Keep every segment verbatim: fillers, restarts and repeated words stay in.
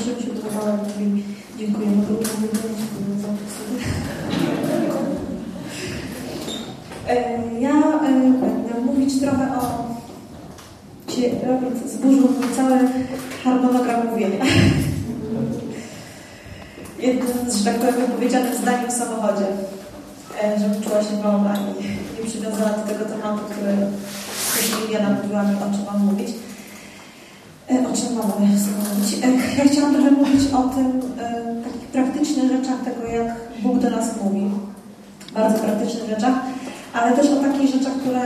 zawsze mi się podobało, jak mówi dziękuję, no to dziękuję za Ja będę mówić trochę o... Robert zburzył mi cały harmonogram mówienia. Jednym, że tak powiem, wypowiedzianym zdaniem w samochodzie, żebym czuła się wolna i nie przywiązana do tego tematu, który wcześniej ja mówiła mi, o czym mam mówić. O czym mam mówić? Ja chciałam trochę mówić o tym, takich praktycznych rzeczach tego, jak Bóg do nas mówi. Bardzo praktycznych rzeczach, ale też o takich rzeczach, które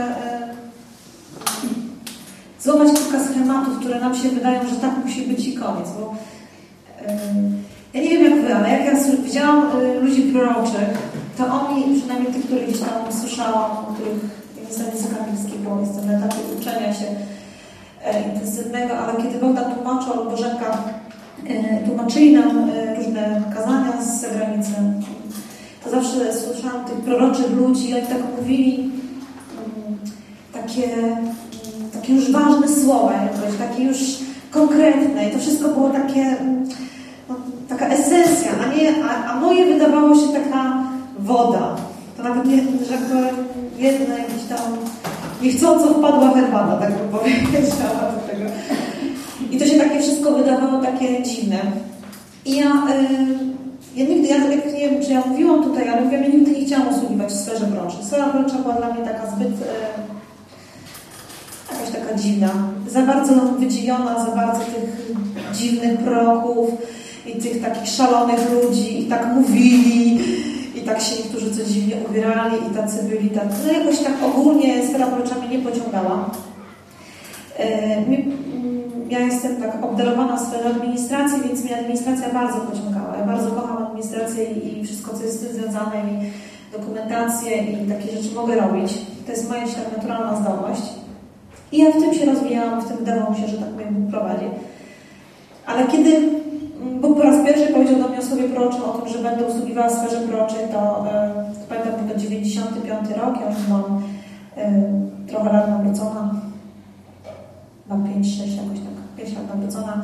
złamać kilka schematów, które nam się wydają, że tak musi być i koniec. Bo ja nie wiem jak wy, ale jak ja widziałam ludzi proroczych, to oni, przynajmniej tych, których gdzieś tam słyszałam, których nie znam języka angielskiego, jestem na etapie uczenia się intensywnego, ale kiedy Bogdan tłumaczył, albo Bożenka tłumaczyli nam różne kazania z zagranicy, to zawsze słyszałam tych proroczych ludzi, oni tak mówili takie, takie już ważne słowa, jakoś, takie już konkretne i to wszystko było takie, no, taka esencja, a, nie, a, a moje wydawało się taka woda. To nawet nie, że jedna jakiś tam niechcąco wpadła herbata, tak bym powiedziała do tego. I to się takie wszystko wydawało takie dziwne. I ja, y, ja nigdy, ja nie wiem, czy ja mówiłam tutaj, ale mówiłam, ja nigdy nie chciałam usługiwać w sferze proroczej. Sfera prorocza była dla mnie taka zbyt, y, jakaś taka dziwna. Za bardzo wydzielona, za bardzo tych dziwnych proroków i tych takich szalonych ludzi i tak mówili. I tak się niektórzy co dziwnie ubierali i tacy byli tak, no jakoś tak ogólnie sfera prorocza mnie nie pociągała. Ja jestem tak obdarowana w sferze administracji, więc mnie administracja bardzo pociągała. Ja bardzo kocham administrację i wszystko, co jest z tym związane, i dokumentację, i takie rzeczy mogę robić. To jest moja tak naturalna zdolność. I ja w tym się rozwijałam, w tym wydawało mi się, że tak mnie Bóg prowadzi. Ale kiedy Bóg po raz pierwszy powiedział do mnie o słowie proroczym, o tym, że będę usługiwała w sferze proroczej, to e, pamiętam, był to dziewięćdziesiąty piąty rok, ja już byłam e, trochę lat nawrócona, na pięć sześć jakoś tak, pięć lat nawrócona.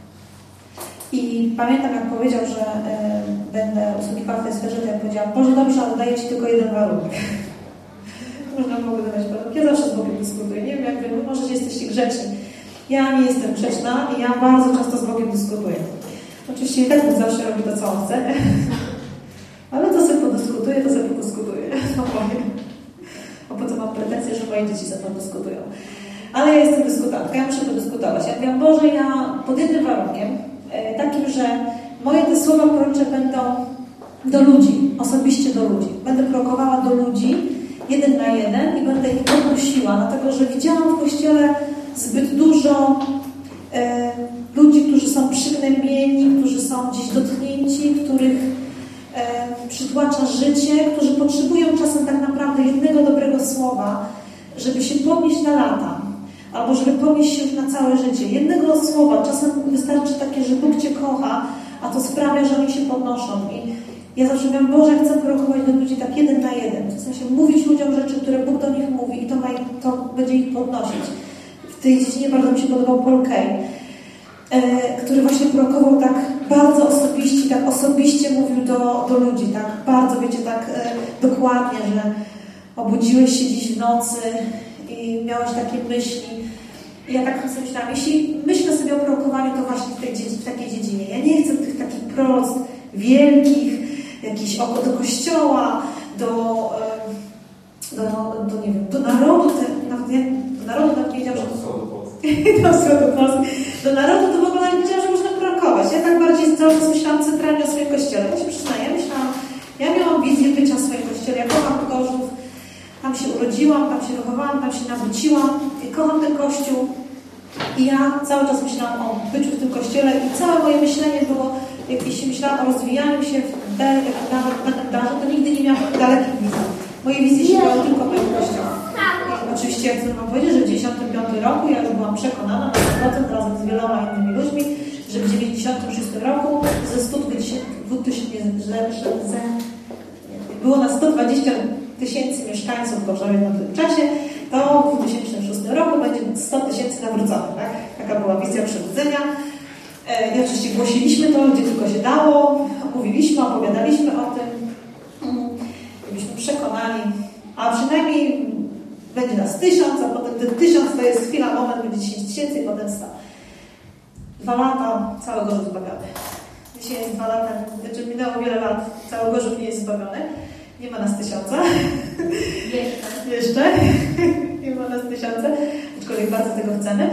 I pamiętam, jak powiedział, że e, będę usługiwała w tej sferze, to ja powiedziałam, Boże, dobrze, ale daję Ci tylko jeden warunek. Można mogę dawać warunek. Ja zawsze z Bogiem dyskutuję. Nie wiem, jak wy, może jesteście grzeczni. Ja nie jestem grzeczna i ja bardzo często z Bogiem dyskutuję. Oczywiście i tak Bóg zawsze robi to, co on chce. Ale to sobie podyskutuję, to sobie podyskutuję. No powiem. A potem mam pretensje, że moje dzieci za to dyskutują. Ale ja jestem dyskutantka, ja muszę podyskutować. Ja mówię, Boże, ja pod jednym warunkiem, e, takim, że moje te słowa prorocze będą do ludzi, osobiście do ludzi. Będę prorokowała do ludzi, jeden na jeden i będę ich podnosiła, dlatego że widziałam w Kościele zbyt dużo e, ludzi, którzy są przygnębieni, którzy są gdzieś dotknięci, których e, przytłacza życie, którzy potrzebują czasem tak naprawdę jednego dobrego słowa, żeby się podnieść na lata, albo żeby podnieść się już na całe życie. Jednego słowa, czasem wystarczy takie, że Bóg Cię kocha, a to sprawia, że oni się podnoszą. I ja zawsze mówię, Boże, chcę prorokować do ludzi tak jeden na jeden. W sensie mówić ludziom rzeczy, które Bóg do nich mówi i to, ma, to będzie ich podnosić. W tej dziedzinie bardzo mi się podobał Paul Kay, który właśnie prorokował tak bardzo osobiście, tak osobiście mówił do, do ludzi, tak bardzo, wiecie, tak e, dokładnie, że obudziłeś się dziś w nocy i miałeś takie myśli. I ja tak sobie myślałam, jeśli myślę sobie o prorokowaniu, to właśnie w, tej, w takiej dziedzinie. Ja nie chcę tych takich proroctw wielkich, jakichś oko do kościoła, do, do, do, nie wiem, do narodu, te, nawet ja, do narodu nawet nie wiedziałam, że do narodu to w ogóle nie wiedziałam, że można prorokować. Ja tak bardziej cały czas myślałam centralnie o swoim kościele. Ja się przyznaję, ja myślałam, ja miałam wizję bycia w swoim kościele. Ja kocham Gorzów, tam się urodziłam, tam się wychowałam, tam się nawróciłam. I kocham ten kościół. I ja cały czas myślałam o byciu w tym kościele i całe moje myślenie było, jak jeśli myślałam o rozwijaniu się w danym darze, to nigdy nie miałam dalekich wizji. Moje wizje się były tylko w moim kościele. Oczywiście, jak chcę wam powiedzieć, że w dziewięćdziesiątym piątym roku ja już byłam przekonana na sto procent razem z wieloma innymi ludźmi, że w dziewięćdziesiątym szóstym roku ze stu dwudziestu było na sto dwadzieścia tysięcy mieszkańców w Gorzowie na tym czasie, to w dwa tysiące szóstym roku będzie sto tysięcy nawróconych. Tak? Taka była wizja przebudzenia. I oczywiście głosiliśmy to, gdzie tylko się dało, mówiliśmy, opowiadaliśmy o tym, byliśmy przekonani, a przynajmniej będzie nas tysiąc, a potem ten tysiąc to jest chwila, moment, będzie dziesięć tysięcy i potem sto. Dwa lata, cały Gorzów zbawiony. Dzisiaj jest dwa lata, znaczy minęło wiele lat, cały Gorzów nie jest zbawiony. Nie ma nas tysiąca. Jeszcze. Jeszcze. Nie ma nas tysiąca, aczkolwiek bardzo tego chcemy.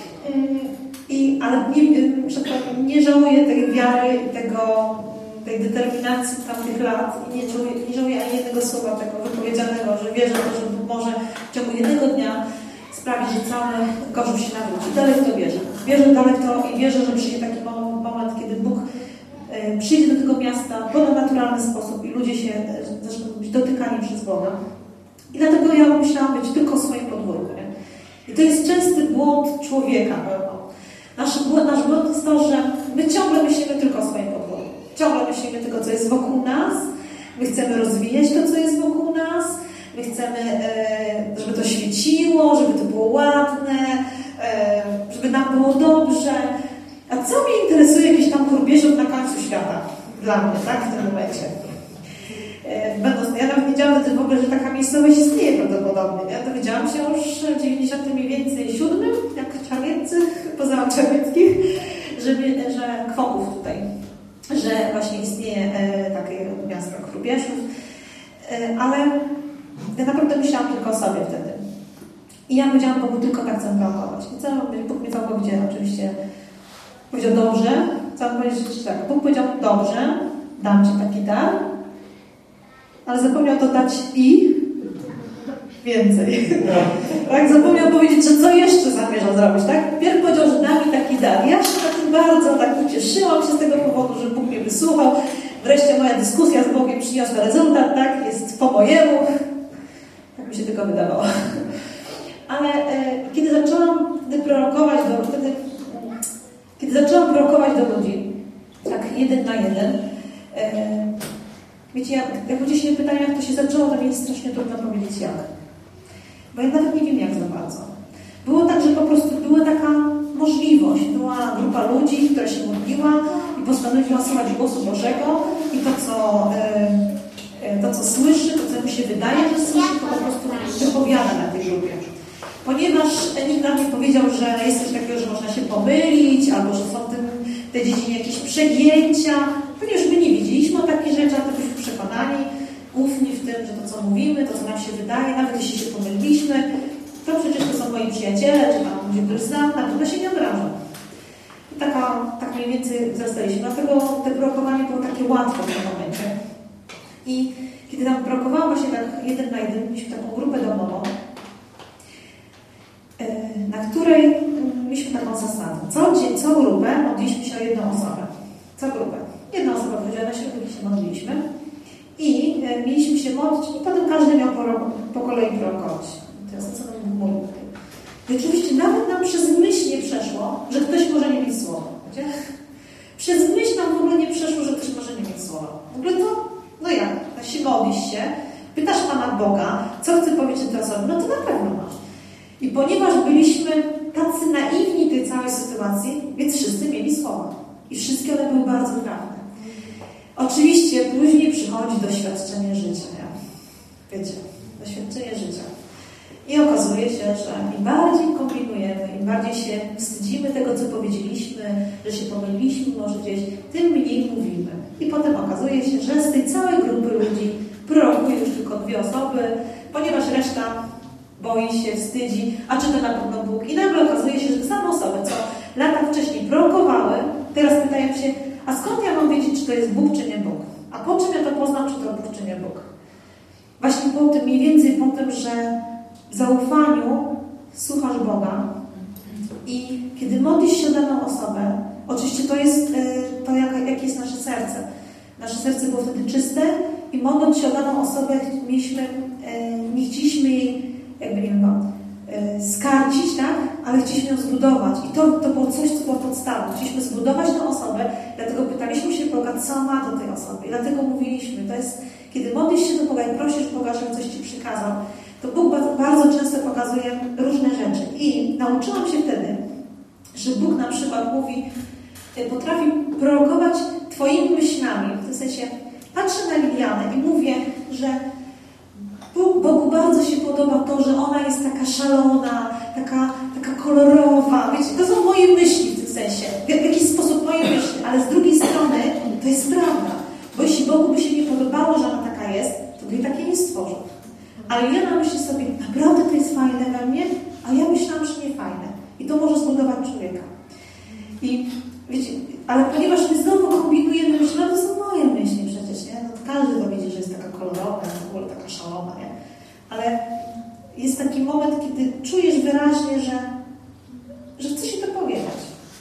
I, ale nie, że tak, nie żałuję tej wiary i tego, tej determinacji tamtych lat i nie żałuję, nie żałuję ani jednego słowa tego wypowiedzianego, że wierzę, że Bóg może w ciągu jednego dnia sprawić, że cały Gorzów się nawróci. Dalej w to wierzę. Wierzę dalej w to i wierzę, że przyjdzie taki moment, kiedy Bóg e, przyjdzie do tego miasta w ponadnaturalny sposób i ludzie się e, zaczną być dotykani przez Boga. I dlatego ja musiałam być tylko w swoim podwórku. Nie? I to jest częsty błąd człowieka. Nasz błąd, nasz błąd jest to, że my ciągle myślimy tylko o swoim podwórku. Ciągle myślimy tylko, co jest wokół nas. My chcemy rozwijać to, co jest wokół nas. My chcemy, e, żeby to świeciło, żeby to było ładne, e, żeby nam było dobrze. A co mnie interesuje jakiś tam Kurbierzów na końcu świata? Dla mnie, tak? W tym momencie. E, będąc, ja nawet wiedziałam wtedy w ogóle, że taka miejscowość istnieje prawdopodobnie. Ja dowiedziałam się już w dziewięćdziesiątym mniej więcej siódmym, jak Czarnieccy, poza Czarnieckich, że, że Kwoków tutaj, że właśnie istnieje e, takie miasto Kurbierzów. E, ale ja naprawdę myślałam tylko o sobie wtedy. I ja powiedziałam Bogu, tylko tak chcę prorokować. I co? Bóg mnie całkowicie gdzie oczywiście powiedział, dobrze. Co mam powiedzieć? Tak. Bóg powiedział, dobrze, dam Ci taki dar, ale zapomniał dodać i więcej. Tak? Zapomniał powiedzieć, że co jeszcze zamierzał zrobić. Tak? Pierw powiedział, że da mi taki dar. Ja się tak bardzo tak ucieszyłam się z tego powodu, że Bóg mnie wysłuchał. Wreszcie moja dyskusja z Bogiem przyniosła rezultat, tak? Jest po mojemu. Tak mi się tylko wydawało. Ale e, kiedy zaczęłam wtedy prorokować do, wtedy, kiedy zaczęłam prorokować do ludzi, tak jeden na jeden, e, wiecie, jak, jak ludzie się pytają, jak to się zaczęło, to mi jest strasznie trudno powiedzieć jak. Bo ja nawet nie wiem jak za bardzo. Było tak, że po prostu była taka możliwość. Była grupa ludzi, która się modliła i postanowiła słuchać głosu Bożego i to, co... E, to, co słyszy, to, co mu się wydaje, że słyszy, to po prostu wypowiada na tej grupie. Ponieważ nikt nam nie powiedział, że jest coś takiego, że można się pomylić, albo że są w tym, tej dziedzinie jakieś przegięcia, ponieważ my nie wiedzieliśmy o takich rzeczach, to byliśmy przekonani, ufni w tym, że to, co mówimy, to, co nam się wydaje, nawet jeśli się pomyliliśmy, to przecież to są moi przyjaciele, czy tam ludzie, których znam, na pewno się nie obrażą. I taka, tak mniej więcej zostaliśmy. Dlatego te prorokowanie było takie łatwe w tym momencie. I kiedy tam prorokowałam właśnie tak jeden na jeden, mieliśmy taką grupę domową, na której mieliśmy taką zasadę. Co dzień, co grupę modliliśmy się o jedną osobę. Co grupę. Jedna osoba chodziła na środek i się modliliśmy. I mieliśmy się modlić i potem każdy miał po, po kolei prorokować. Teraz co nam Bóg mówił. I oczywiście nawet nam przez myśl nie przeszło, że ktoś może nie mieć słowa. Wiecie? Przez myśl nam w ogóle nie przeszło, że ktoś może nie mieć słowa. W ogóle to no jak? Jeśli modlisz się, pytasz Pana Boga, co chce powiedzieć tej osobie, no to na pewno masz. I ponieważ byliśmy tacy naiwni tej całej sytuacji, więc wszyscy mieli słowa. I wszystkie one były bardzo trafne. Oczywiście później przychodzi doświadczenie życia. Nie? Wiecie, doświadczenie życia. I okazuje się, że im bardziej kombinujemy, im bardziej się wstydzimy tego, co powiedzieliśmy, że się pomyliliśmy może gdzieś, tym mniej mówimy. I potem okazuje się, że z tej całej grupy ludzi prorokuje już tylko dwie osoby, ponieważ reszta boi się, wstydzi, a czy to na pewno Bóg. I nagle okazuje się, że te same osoby, co lata wcześniej prorokowały, teraz pytają się, a skąd ja mam wiedzieć, czy to jest Bóg, czy nie Bóg? A po czym ja to poznam, czy to Bóg, czy nie Bóg? Właśnie po tym, mniej więcej po tym, że w zaufaniu słuchasz Boga i kiedy modlisz się o daną osobę, oczywiście to jest to, jak, jakie jest nasze serce. Nasze serce było wtedy czyste i modląc się o daną osobę, mieliśmy, nie chcieliśmy jej, jakby nie wiem, skarcić, tak? Ale chcieliśmy ją zbudować. I to, to było coś, co było podstawą. Chcieliśmy zbudować tę osobę, dlatego pytaliśmy się Boga, co ma do tej osoby. I dlatego mówiliśmy, to jest, kiedy modlisz się do Boga i prosisz Boga, żeby coś Ci przykazał, to Bóg bardzo często pokazuje różne rzeczy. I nauczyłam się wtedy, że Bóg na przykład mówi, potrafi prorokować Twoimi myślami. W tym sensie patrzę na Lilianę i mówię, że Bogu bardzo się podoba to, że ona jest taka szalona, taka, taka kolorowa. Wiecie, to są moje myśli w tym sensie. W, w jakiś sposób moje myśli, ale z drugiej strony to jest prawda. Bo jeśli Bogu by się nie podobało, że ona taka jest, to by jej takiej nie stworzył. Ale Liliana myśli sobie, naprawdę to jest fajne we mnie, a ja myślałam, że nie fajne. I to może zbudować człowieka. I wiecie, ale ponieważ my znowu kombinujemy myśli, no to są moje myśli przecież, nie? No każdy to widzi, że jest taka kolorowa, w ogóle taka szalona, nie? Ale jest taki moment, kiedy czujesz wyraźnie, że, że chce się to powiedzieć.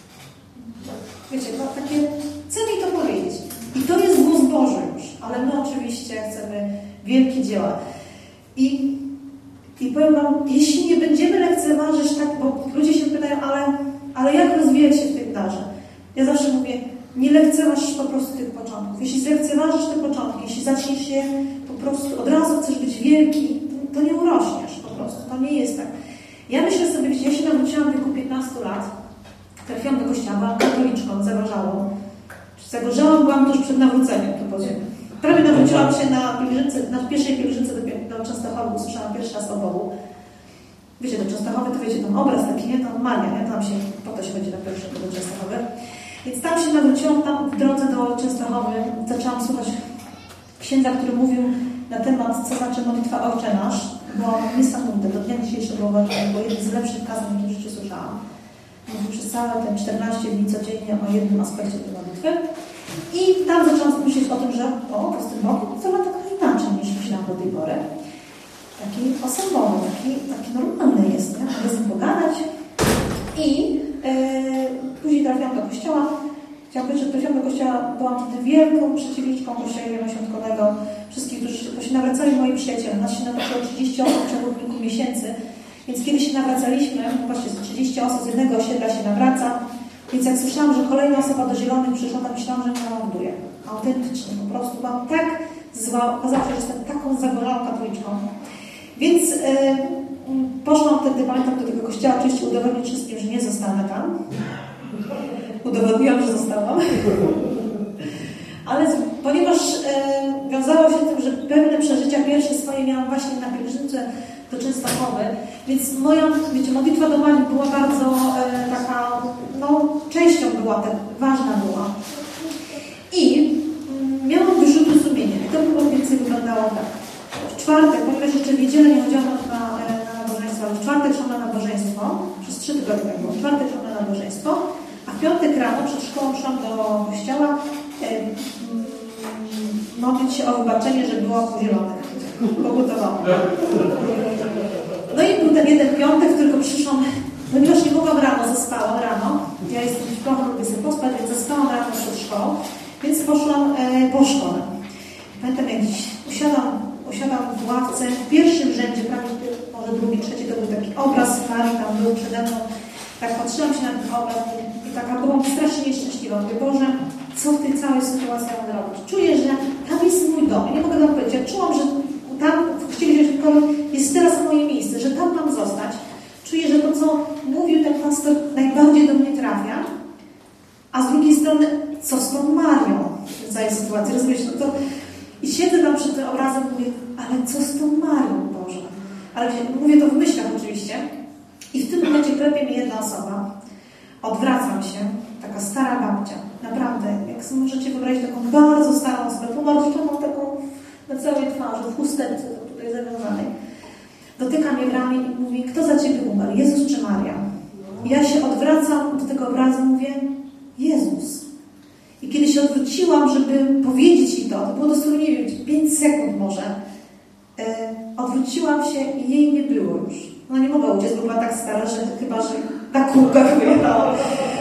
Wiecie, no takie, chcę mi to powiedzieć. I to jest głos Boży już, ale my oczywiście chcemy wielkie dzieła. I, i powiem Wam, jeśli nie będziemy lekceważyć tak, bo ludzie się pytają, ale, ale jak rozwijać się w tym darze? Ja zawsze mówię, nie lekceważ po prostu tych początków. Jeśli zlekceważysz te początki, jeśli zaczniesz się po prostu, od razu chcesz być wielki, to, to nie urośniesz po prostu. To nie jest tak. Ja myślę sobie, wiecie, ja się nawróciłam w wieku piętnastu lat, trafiłam do kościoła, byłam katoliczką, zagorzałą. Zagorzałam, byłam tuż przed nawróceniem, to powiem. Prawie nawróciłam się na pielgrzymce, na pierwszej pielgrzymce do, do Częstochowy, usłyszałam pierwszy raz o Bogu. Wiecie, do Częstochowy to wiecie, tam obraz taki, nie? Tam Maria, nie? Tam się, po to się będzie na pierwszej do Częstochowy. Więc tam się nawróciłam, tam w drodze do Częstochowy zaczęłam słuchać księdza, który mówił na temat, co znaczy modlitwa Ojcze Nasz. Było niesamowite, do dnia dzisiejszego uważam, bo jeden z lepszych kazań, jakie w życiu słyszałam. Mówił przez całe te czternaście dni codziennie o jednym aspekcie tej modlitwy. I tam zaczęłam myśleć o tym, że o, to z tym Bogiem wcale tak inaczej niż myślałam do tej pory. Taki osobowy, taki, taki normalny jest, nie? Mogę z nim pogadać. I yy, później trafiłam do kościoła. Chciałam powiedzieć, że trafiłam do kościoła, byłam wtedy wielką przeciwniczką kościoła zielonoświątkowego. Wszystkich, którzy się nawracali, moi przyjaciele. Nas się nawracało trzydzieści osób w ciągu kilku miesięcy. Więc kiedy się nawracaliśmy, właśnie trzydzieści osób z jednego osiedla się nawraca. Więc jak słyszałam, że kolejna osoba do Zielonych przyszła, to myślałam, że mnie ląduje. Autentycznie, po prostu byłam tak zła. Okazało się, że jestem taką zagorzoną katoliczką. Więc yy, poszłam wtedy, pamiętam, do tego kościoła, oczywiście udowodnić wszystkim, że nie zostanę tam. Udowodniłam, że zostałam. Ale z, ponieważ yy, wiązało się z tym, że pewne przeżycia pierwsze swoje miałam właśnie na pielgrzymce do Częstochowy, więc moja, wiecie, modlitwa do Marii była bardzo e, taka, no, częścią była, tak, ważna była. I mm, miałam wyrzuty sumienia. I to było mniej więcej wyglądało tak. W czwartek, ponieważ jeszcze w niedzielę nie chodziłam na, na, na nabożeństwo, ale w czwartek szłam na nabożeństwo, przez trzy tygodnie było, w czwartek szłam na nabożeństwo, a w piątek rano przed szkołą szłam do kościoła e, mm, modlić się o wybaczenie, że było po Zielonych. Pogotowałam. No i był ten jeden piątek, tylko przyszłam, ponieważ nie mogłam rano, zaspałam rano. Ja jestem w prochu, lubię sobie pospać, więc zaspałam rano przed szkołą, więc poszłam e, po szkole. Pamiętam, jak dziś usiadłam, usiadłam w ławce, w pierwszym rzędzie, prawie może drugi, trzeci, to był taki obraz Marii, tam był przede mną. Tak patrzyłam się na ten obraz i, i taka byłam strasznie nieszczęśliwa. Mówię, Boże, co w tej całej sytuacji mam robić? Czuję, że tam jest mój dom. Ja nie mogę wam powiedzieć, ja czułam, że tam w Kościele jest teraz moje miejsce, że tam mam zostać. Czuję, że to, co mówił ten pastor, najbardziej do mnie trafia. A z drugiej strony, co z tą Marią w całej sytuacji? Rozumiesz? No to... I siedzę tam przed tym obrazem i mówię, ale co z tą Marią, Boże? Ale mówię to w myślach oczywiście. I w tym momencie klepie mi jedna osoba. Odwracam się, taka stara babcia. Naprawdę, jak sobie możecie wyobrazić taką bardzo starą osobę, pomarszczoną taką na całej twarzy, w chusteczce tutaj zawiązanej. Dotyka mnie w ramię i mówi, kto za Ciebie umarł, Jezus czy Maria? I ja się odwracam do tego obrazu i mówię, Jezus. I kiedy się odwróciłam, żeby powiedzieć jej to, to było dosłownie, nie wiem, pięć sekund może, e, odwróciłam się i jej nie było już. No nie mogła uciec, bo była tak stara, że chyba, że na kółkach wyjechała.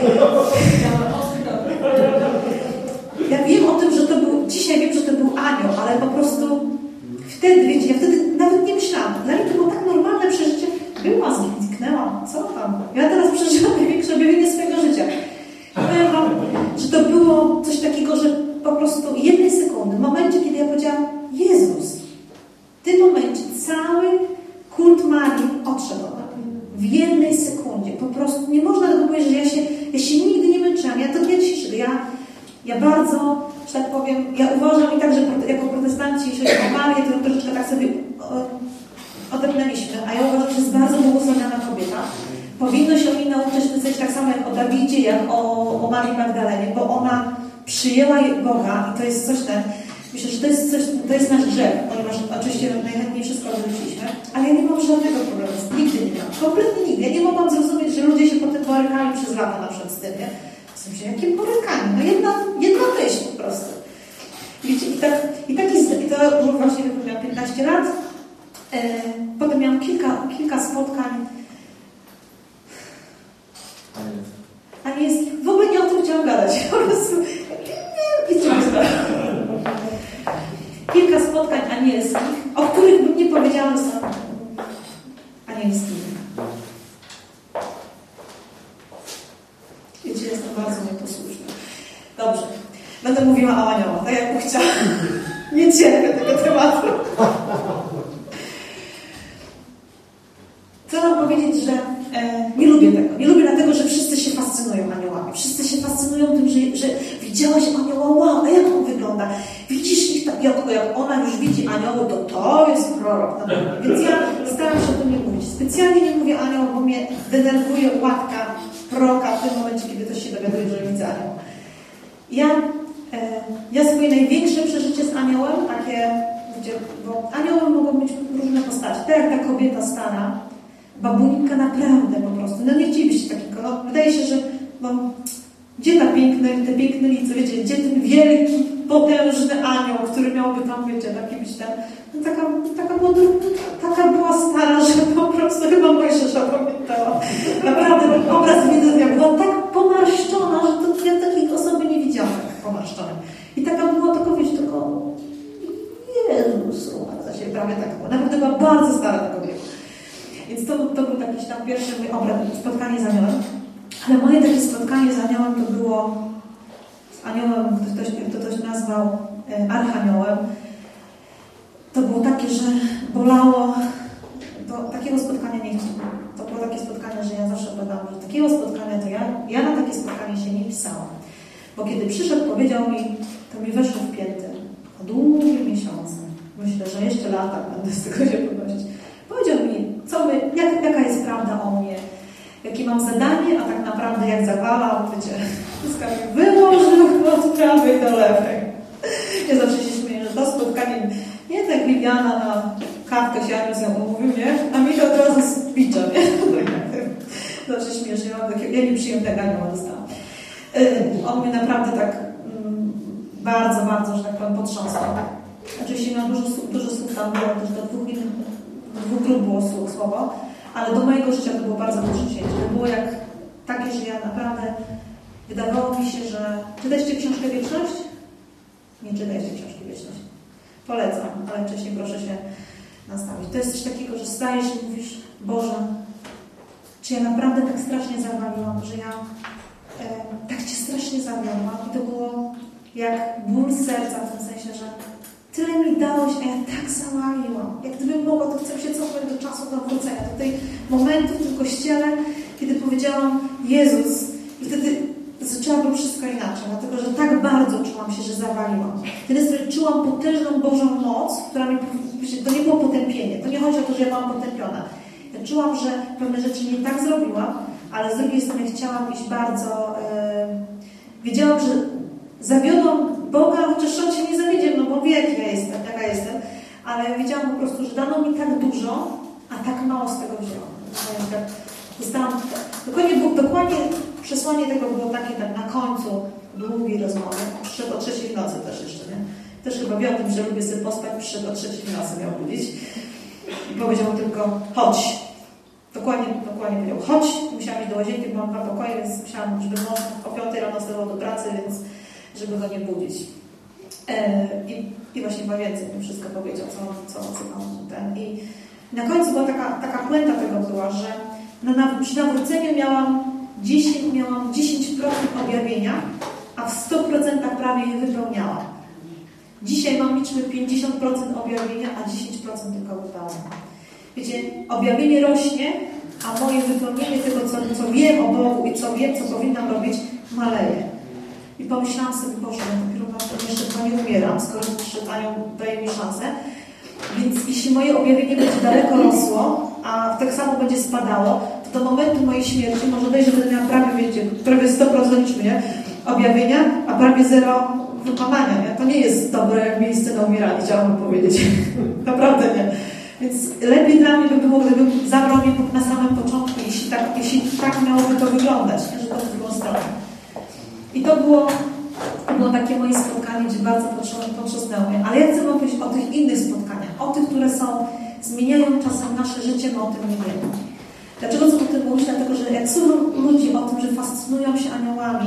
Ja wiem o tym, że to był, dzisiaj wiem, że to był anioł, ale po prostu wtedy, wiecie, ja wtedy nawet nie myślałam. Dla mnie to było tak normalne przeżycie. Była, zniknęła, co tam? Ja teraz przeżyłam największe objawienie swojego życia. Powiem wam, że to było coś takiego, że po prostu jednej sekundy, w momencie, kiedy ja powiedziałam, Jezus, w tym momencie cały kult Marii odszedł w jednej sekundzie. Po prostu nie można tego powiedzieć, że ja się ja się nigdy nie męczyłam. Ja to nie dzisiejszego. Ja, ja bardzo, że tak powiem, ja uważam i tak, że jako protestanci, jeśli chodzi o Marię, to troszeczkę tak sobie odepnęliśmy, a ja uważam, że jest bardzo błogosławiona kobieta. Powinno się o niej nauczyć myśleć tak samo jak o Dawidzie, jak o, o Marii Magdalenie, bo ona przyjęła Boga i to jest coś ten. Myślę, że to jest, coś, to jest nasz grzech, ponieważ oczywiście najchętniej wszystko odwróciliśmy, ale ja nie mam żadnego problemu, nigdy nie miałam, kompletnie nigdy. Ja nie mogłam zrozumieć, że ludzie się potem borykali przez lata na przykład z tym, nie? W sensie, jakie borykanie? No jedna, jedna myśl po prostu. Wiecie, i, tak, i, taki, i to było właśnie, jak miałam piętnaście lat, e, potem miałam kilka, kilka spotkań. A nie jest, w ogóle nie o tym chciałam gadać, po prostu, nie, nie, nie, kilka spotkań anielskich, o których bym nie powiedziała, że są anielskimi. Wiecie, jestem bardzo nieposłuszna. Dobrze, będę mówiła o aniołach, tak jak chciałam. Nie cierpię tego tematu. Chcę wam powiedzieć, że e, nie lubię tego. Nie lubię dlatego, że wszyscy się fascynują aniołami. Wszyscy się fascynują tym, że, że widziałaś anioła, wow, a jak on wygląda? Widzisz ich tak, jak, jak ona już widzi anioły, to to jest prorok. No, więc ja staram się o tym nie mówić. Specjalnie nie mówię anioł, bo mnie denerwuje łatka proroka w tym momencie, kiedy ktoś się dowiaduje, że widzę anioł. Ja, e, ja swoje największe przeżycie z aniołem, takie, gdzie, bo anioły mogą być różne postacie. Tak jak ta kobieta stara, babuninka naprawdę po prostu. No nie chcielibyście takiego. No, wydaje się, że no, gdzie ta piękne, te piękne lice, wiecie, gdzie ten wielki, potężny anioł, który miałby tam, wiecie, taki być tam. No, taka, taka, była, taka była stara, że po prostu chyba Mojżesza pamiętała. Naprawdę obraz widzenia była tak pomarszczona, że to, ja takiej osoby nie widziałam tak pomarszczonej. I taka była tylko, wiecie, tylko Jezus, umarł się prawie tak było. Naprawdę była bardzo stara tego wieku. Więc to, to był jakiś tam pierwszy mój obraz, spotkanie z aniołem. Ale moje takie spotkanie z aniołem to było z aniołem, ktoś, kto ktoś nazwał e, archaniołem. To było takie, że bolało. To, takiego spotkania nie chciałam. To było takie spotkanie, że ja zawsze badałam, że takiego spotkania to ja, ja na takie spotkanie się nie pisałam. Bo kiedy przyszedł, powiedział mi, to mi weszło w pięty. Po długim miesiącu. Myślę, że jeszcze lata będę z tego się podnosić. Powiedział mi, co my, jak, jaka jest prawda o mnie, jakie mam zadanie, a tak naprawdę jak zawalał, wiecie, wszystko mi wyłożył od prawej do lewej. Ja zawsze się śmieję, że to spotkanie, nie tak Liliana na kawkę się Aniu z nią umówił, nie? A mi to od razu z bicza, nie? Zawsze śmiesznie, mam takie, ja nie przyjemnego anioła dostałam. On mnie naprawdę tak mm, bardzo, bardzo, że tak powiem, potrząsnął. Oczywiście miał dużo, dużo słów tam było, też do dwóch minut, dwóch grup było słowo, ale do mojego życia to było bardzo duże cięcie. To było jak takie, że ja naprawdę wydawało mi się, że... Czytaliście książkę Wieczność? Nie czytajcie książki Wieczność. Polecam, ale wcześniej proszę się nastawić. To jest coś takiego, że stajesz i mówisz, Boże, czy ja naprawdę tak strasznie zawaliłam, że ja e, tak Cię strasznie zawiodłam. I to było jak ból serca w tym sensie, że tyle mi dałeś, a ja tak zawaliłam. Jak gdybym mogła, to chcę się cofnąć do czasu nawrócenia, do tej momentu w tym kościele, kiedy powiedziałam Jezus. I wtedy zaczęłabym wszystko inaczej, dlatego że tak bardzo czułam się, że zawaliłam. Wtedy czułam potężną Bożą moc, która mi, to nie było potępienie. To nie chodzi o to, że ja byłam potępiona. Ja czułam, że pewne rzeczy nie tak zrobiłam, ale z drugiej strony chciałam iść bardzo... Yy, wiedziałam, że zawiodłam Boga, chociaż On się nie zawiedzie, no bo wie, jak ja jestem, jaka jestem, ale wiedziałam po prostu, że dano mi tak dużo, a tak mało z tego wzięłam. Dostałam, dokładnie, dokładnie przesłanie tego było takie tak na końcu długiej rozmowy. Przyszedł o trzeciej w nocy też jeszcze, nie? Też chyba wie o tym, że lubię sobie pospać, przyszedł o trzeciej w nocy, miał budzić. I powiedział tylko, chodź. Dokładnie, dokładnie powiedział, chodź. Musiałam iść do łazienki, bo mam dwa pokoje, więc musiałam, żeby mąż o piątej rano wstawał do pracy, więc żeby go nie budzić. E, i, I właśnie chyba więcej mi wszystko powiedział, co, co, co tam ten. I na końcu była taka, taka puenta tego była, że na, na, przy nawróceniu miałam dziesięć, miałam dziesięć procent objawienia, a w sto procent prawie je wypełniałam. Dzisiaj mam liczby pięćdziesiąt procent objawienia, a dziesięć procent tylko wypełniam. Wiecie, objawienie rośnie, a moje wypełnienie tego, co, co wiem o Bogu i co wiem, co powinnam robić, maleje. I pomyślałam sobie, Boże, ja dopiero na to jeszcze chyba nie umieram, skoro Anią daje mi szansę. Więc jeśli moje objawienie będzie daleko rosło, a tak samo będzie spadało, to do momentu mojej śmierci może dojść, że będę miała prawie, wiecie, prawie sto procent nie? objawienia, a prawie zero wykonania. Nie? To nie jest dobre miejsce na umieranie, chciałabym powiedzieć. Naprawdę nie. Więc lepiej dla mnie by było, gdybym zabrał mnie na samym początku, jeśli tak, jeśli tak miałoby to wyglądać, nie? Że to w drugą stronę. I to było, to było takie moje spotkanie, gdzie bardzo potrząsnęło mnie. Ale ja chcę wam powiedzieć o tych innych spotkaniach, o tych, które są, zmieniają czasem nasze życie, my o tym nie wiemy. Dlaczego co o tym mówić? Dlatego, że jak słucham ludzi o tym, że fascynują się aniołami,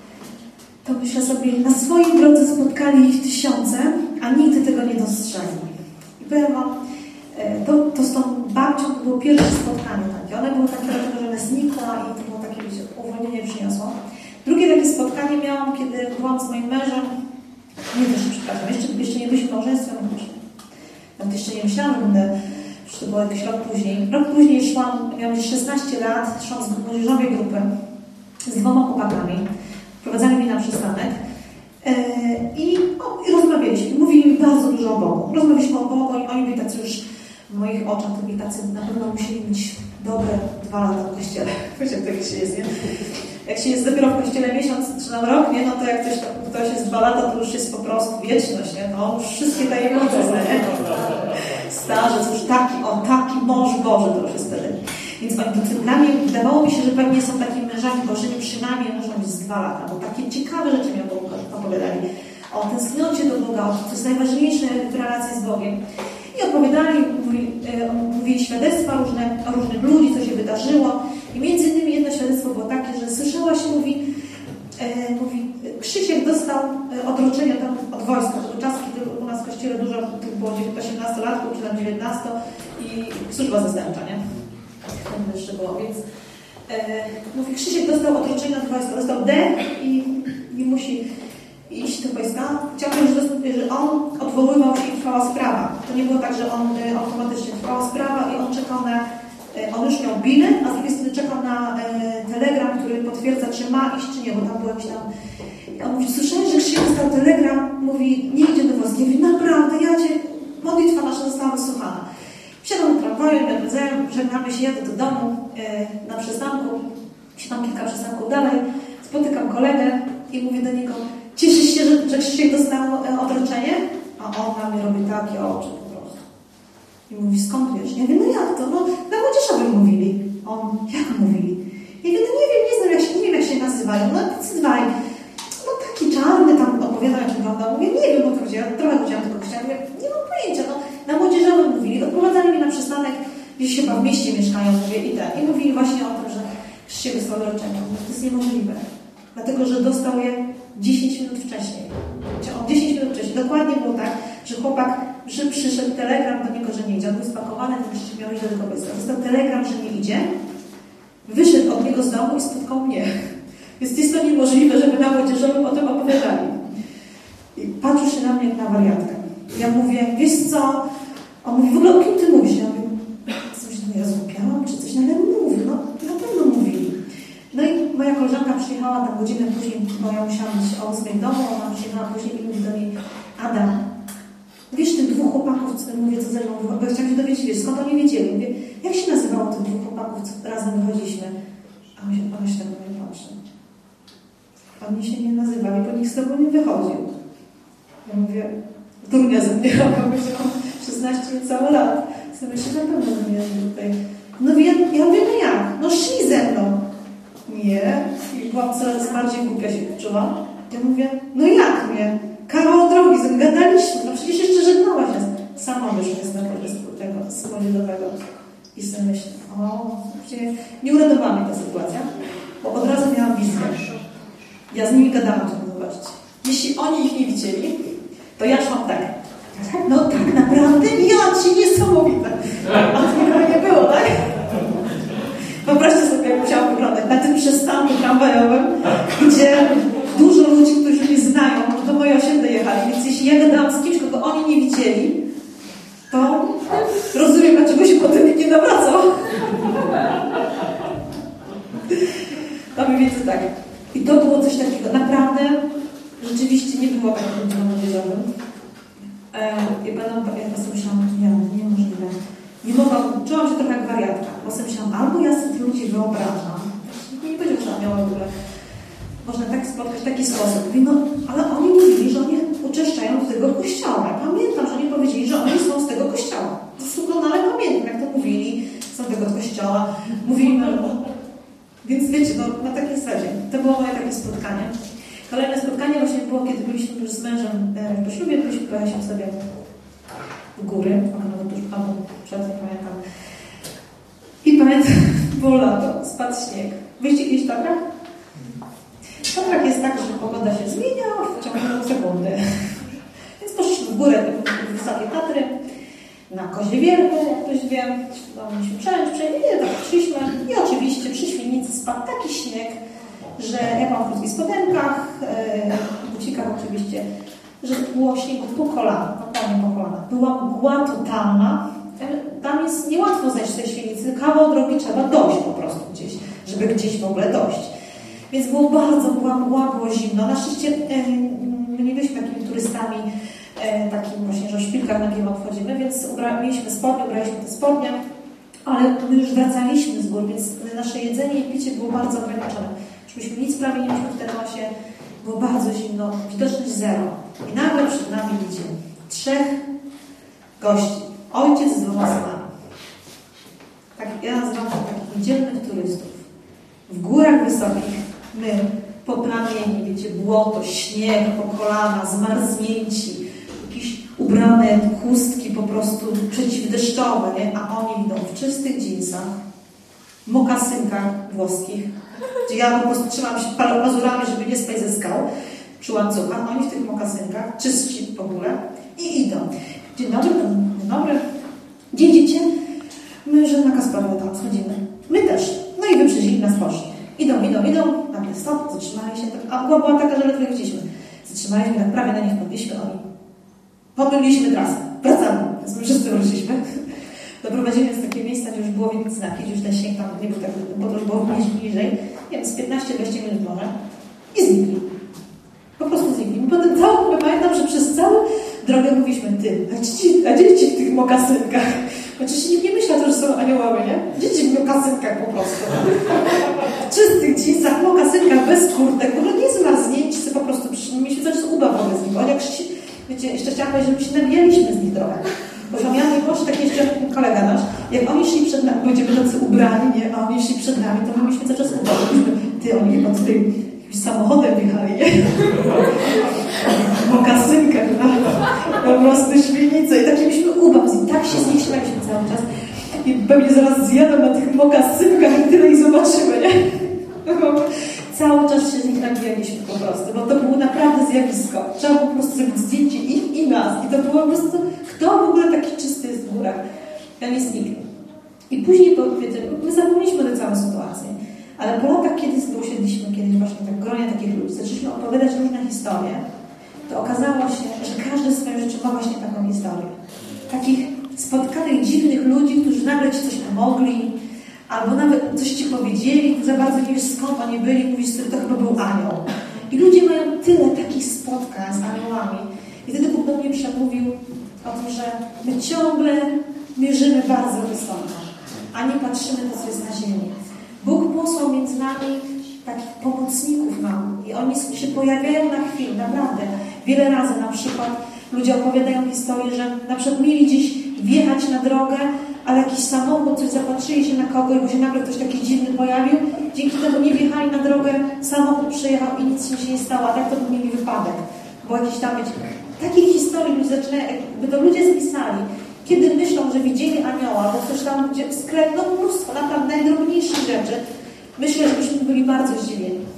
to myślę sobie, na swojej drodze spotkali ich tysiące, a nigdy tego nie dostrzegli. I powiem wam, to, to z tą babcią to było pierwsze spotkanie takie. One były takie, dlatego, że ona znikła i to było takie, wiecie, uwolnienie przyniosło. Drugie takie spotkanie miałam, kiedy byłam z moim mężem, nie też, przepraszam, jeszcze, jeszcze nie byliśmy małżeństwem, nawet jeszcze nie myślałam, że będę, że to było jakiś rok później. Rok później szłam, miałam szesnaście lat, szłam z młodzieżowej grupy z dwoma chłopakami. Prowadzali mnie na przystanek yy, i, o, i rozmawialiśmy. I mówili mi bardzo dużo o Bogu. Rozmawialiśmy o Bogu i oni byli tacy już w moich oczach, to byli tacy, na pewno musieli mieć dobre dwa lata w kościele. Wiecie, jak tak się jest, nie? Jak się jest dopiero w kościele miesiąc czy tam rok, nie? No to jak ktoś, ktoś jest dwa lata, to już jest po prostu wieczność, nie? To już wszystkie tajemnice, nie? Starzec, już taki, o taki mąż Boży to już jest wtedy. Więc oni, dla mnie wydawało mi się, że pewnie są takimi mężami Bożymi, przynajmniej muszą być z dwa lata, bo takie ciekawe rzeczy mi opowiadali. O tęsknocie do Boga, o to, co jest najważniejsze w relacji z Bogiem. I opowiadali, mówili, mówili świadectwa różne, o różnych ludzi, co się wydarzyło. I między innymi jedno świadectwo było takie, że słyszałaś, mówi, e, mówi Krzysiek dostał odroczenie tam od wojska. To był czas, kiedy u nas w kościele dużo było osiemnastolatków, czy tam dziewiętnasto i służba zastępcza, nie? Tam jeszcze było, więc e, mówi, Krzysiek dostał odroczenie od wojska, dostał D i nie musi iść do wojska. Chciałbym, że, że on odwoływał się i trwała sprawa. To nie było tak, że on e, automatycznie trwała sprawa i on czekał na, e, on już miał bilet, a z drugiej strony czekał na e, telegram, który potwierdza, czy ma iść, czy nie, bo tam był jakiś tam. I on mówi, słyszałeś, że Krzysiek dostał telegram, mówi, nie idzie do wojska. Ja mówię, naprawdę, ja cię, modlitwa nasza została wysłuchana. Wsiadam do tramwaju, żegnamy się, jadę do domu e, na przystanku, siadam kilka przystanków dalej, spotykam kolegę i mówię do niego, cieszysz się, że, że Krzysiek dostał e, odroczenie? A on na mnie robi takie oczy po prostu. I mówi, skąd wiesz? Ja mówię, no jak to? No na młodzieżowym mówili. On, jak mówili? Ja mówię, no nie wiem, nie znam, jak się, nie wiem jak się nazywają. No dwaj. No taki czarny tam opowiadał, jak wygląda. Mówię, nie wiem, o co chodzi. Ja trochę chodziłam tylko kościoła. Mówię, nie mam pojęcia. No, na młodzieżowym mówili, odprowadzali mnie na przystanek, gdzieś chyba w mieście mieszkają, mówię, i tak. I mówili właśnie o tym, że Krzysiek dostał odroczenie. To jest niemożliwe. Dlatego, że dostał je dziesięć minut wcześniej. On dziesięć minut wcześniej. Dokładnie było tak, że chłopak, że przyszedł telegram do niego, że nie idzie. On był spakowany, ten Krzysiek miał iść do tego wojska. Dostał telegram, że nie idzie. Wyszedł od niego z domu i spotkał mnie. Więc jest to niemożliwe, żeby na młodzieżowym o tym opowiadali. I patrzył się na mnie jak na wariatkę. Ja mówię, wiesz co? On mówi, w ogóle o kim ty mówisz? Ja mówię, coś tam ja złupiałam, czy coś, no ale mówię, no na pewno mówili. No i moja koleżanka przyjechała tam godzinę później, bo ja musiałam być o ósmej w domu, ona przyjechała później i mówi do niej, Ada, wiesz tych dwóch chłopaków, co mówię, co ze mną wychodzą, bo ja chciałam się dowiedzieć, wiesz, skąd oni wiedzieli? Mówię, jak się nazywało tych dwóch chłopaków, co razem wychodziliśmy? A my się, ona się tak na mnie patrzy. Oni się nie nazywali, bo nikt z tobą nie wychodził. Ja mówię, durnia ze mnie, ja myślałam szesnaście całe lat. Co myślę, na pewno nie tutaj. No ja, ja mówię, no jak? No szli ze mną. Nie. I byłam coraz bardziej głupia się czuła. Ja mówię, no jak mnie? Kawał drogi, z tym gadaliśmy. No przecież jeszcze żegnałaś nas. Sama wyszła z tego spodziewowego. I sobie myślę, o, nie uradowała mnie ta sytuacja, bo od razu miałam wizję. Ja z nimi gadałam, żeby zobaczyć. Jeśli oni ich nie widzieli, to ja szłam tak. No tak naprawdę ja ci niesamowite. A to nie było, tak? Wyobraźcie sobie, jak musiałam wyglądać na tym przystanku tramwajowym, gdzie dużo ludzi, którzy mnie znają, do mojej osiedle jechali, więc jeśli ja gadałam z kimś, kogo oni nie widzieli, to rozumiem, dlaczego się potem nikt nie nawracał. ludzi na młodzieżowym. I będą, ja po prostu myślałam, nie, niemożliwe. Nie mogłam, czułam się trochę jak wariatka. Po prostu myślałam, albo ja sobie tych ludzi wyobrażam. Nie powiedział, że miała w ogóle. Można tak spotkać w taki sposób. Mówi, no, ale oni mówili, że oni uczęszczają do tego kościoła. Pamiętam, że oni powiedzieli, że oni są z tego kościoła. Doskonale pamiętam, jak to mówili, są z tego kościoła. Mówili, no, więc wiecie, no, na takiej zasadzie. To było moje takie spotkanie. Kolejne spotkanie właśnie było, kiedy byliśmy już z mężem po ślubie, byliśmy, pojechaliśmy sobie w góry, albo tuż albo przed, nie pamiętam. I pamiętam, było lato, spadł śnieg. Byliście kiedyś w Tatrach? W Tatrach jest tak, że pogoda się zmienia w ciągu sekundy. Więc poszliśmy w górę, w wysokie Tatry, na Kozie Wierby, jak ktoś wie. No, mieliśmy przejąć, przejąć, i tak szliśmy. I oczywiście przy Świnicy spadł taki śnieg, że ja byłam w krótkich spodenkach, w bucikach oczywiście, że było śniegu po kolana, totalnie po kolana. Była mgła totalna. Tam jest niełatwo zejść z tej Świnicy, kawał drogi trzeba dojść po prostu gdzieś, żeby gdzieś w ogóle dojść. Więc było bardzo, była mgła, było zimno. Na szczęście my nie byliśmy takimi turystami, takim właśnie, że o szpilkach na giełd wchodzimy, więc ubra- mieliśmy spodnie, ubraliśmy te spodnie, ale my już wracaliśmy z gór, więc nasze jedzenie i picie było bardzo ograniczone. Myśmy nic prawie nie mieliśmy w tym nosie, było bardzo zimno, widoczność zero. I nagle przed nami idzie trzech gości. Ojciec z dwoma synami. Tak, ja nazywam to takich niedzielnych turystów. W górach wysokich, my poplamieni, wiecie, błoto, śnieg, po kolana, zmarznięci, jakieś ubrane chustki po prostu przeciwdeszczowe, nie? A oni idą w czystych dżinsach, mokasynkach włoskich, gdzie ja po prostu trzymam się pazurami, żeby nie spać ze skał przy łańcuchach, oni w tych mokasynkach, czystsi w ogóle i idą. Dzień dobry, dzień dobry. Gdzie idziecie? My, że na Kasparowe tam schodzimy. My też. No i wyprzedzili nas, poszli. Idą, idą, idą. Nagle stop, zatrzymali się. A była, była taka, że ledwo widzieliśmy. Zatrzymaliśmy, tak prawie na nich podbiliśmy, oni. Pomyliliśmy trasę. Wracamy. Więc my wszyscy wróciliśmy. Doprowadzili nas w takie miejsca, gdzie już było widać znaki, gdzie już ten śnieg tam nie był tak, bo to już było bliżej. Nie wiem, z piętnaście do dwudziestu minut może. I znikli. Po prostu znikli. My potem całą, pamiętam, że przez całą drogę mówiliśmy, ty, a dzieci, a dzieci w tych mokasynkach. Oczywiście nikt nie myślał, że są aniołowie, nie? Dzieci w mokasynkach po prostu. W czystych dżinsach, mokasynkach, bez kurtek, w ogóle nie zmarznięci, po prostu mieliśmy coś z uba w ogóle z nich. Oni jak się, wiecie, jeszcze chciałam powiedzieć, że my się nabijaliśmy z nich trochę. Bo ja miałam Boże, taki jeszcze kolega nasz, jak oni szli przed nami, będziemy tacy ubrani, nie? A oni szli przed nami, to my mieliśmy cały czas ubrani. Ty, oni chyba tutaj jakimś samochodem wjechali, nie? Mokasynkach, no. Po prostu Świnice. I taki byśmy ubaw z nich. Tak się z nich śmialiśmy cały czas. I pewnie zaraz zjadą na tych mokasynkach i tyle ich zobaczymy, nie? Cały czas się z nich nabijaliśmy po prostu, bo to było naprawdę zjawisko. Trzeba po prostu zrobić zdjęcie ich i nas. I to było po prostu, kto w ogóle taki czysty jest w górach? Ja nie zniknę. I później, wiecie, my zapomnieliśmy tę całą sytuację. Ale po latach, kiedy usiedliśmy kiedyś właśnie tak w gronie takich ludzi, zaczęliśmy opowiadać różne historie, to okazało się, że każdy w swoim życiu ma właśnie taką historię. Takich spotkanych, dziwnych ludzi, którzy nagle ci coś pomogli, albo nawet coś ci powiedzieli, za bardzo nie wiesz skąd oni byli, mówisz sobie, to chyba był anioł. I ludzie mają tyle takich spotkań z aniołami. I wtedy Bóg do mnie przemówił o tym, że my ciągle mierzymy bardzo wysoko, a nie patrzymy na to, co jest na ziemi. Bóg posłał między nami takich pomocników nam i oni się pojawiają na chwilę, naprawdę. Wiele razy na przykład ludzie opowiadają historię, że na przykład mieli gdzieś wjechać na drogę, ale jakiś samochód, coś zapatrzyli się na kogoś, bo się nagle ktoś taki dziwny pojawił. Dzięki temu nie wjechali na drogę, samochód przejechał i nic im się nie stało, a tak to by mieli wypadek. Bo jakiś tam, wiecie, takich historii ludzie zaczynają, jakby to ludzie spisali. Kiedy myślą, że widzieli anioła, bo ktoś tam gdzie sklep, no mnóstwo, naprawdę najdrobniejszych rzeczy, myślę, że byśmy byli bardzo zdziwieni.